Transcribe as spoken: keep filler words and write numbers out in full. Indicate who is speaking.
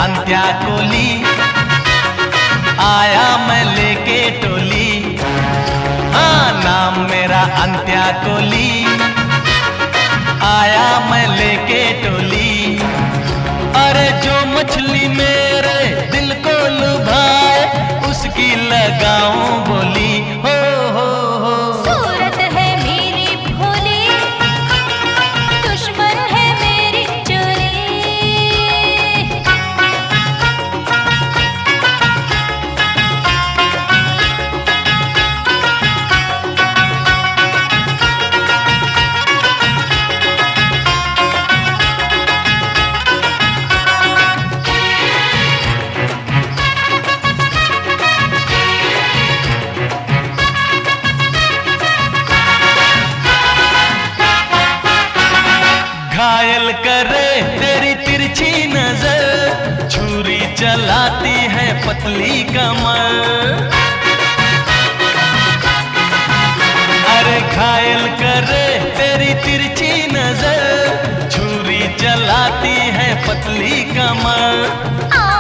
Speaker 1: अंत्या कोली, आया मैं लेके टोली। हाँ, नाम मेरा अंत्या कोली, आया मैं लेके टोली। अरे जो मछली मेरे दिल को लुभाए, उसकी लगाऊं बोली। हो हो हो
Speaker 2: सूरत है मेरी भोली, दुश्मन है मेरी चोली।
Speaker 1: घायल करे तेरी तिरछी नजर, छुरी चलाती है पतली कमर। अरे घायल करे तेरी तिरछी नजर, छुरी चलाती है पतली कमर।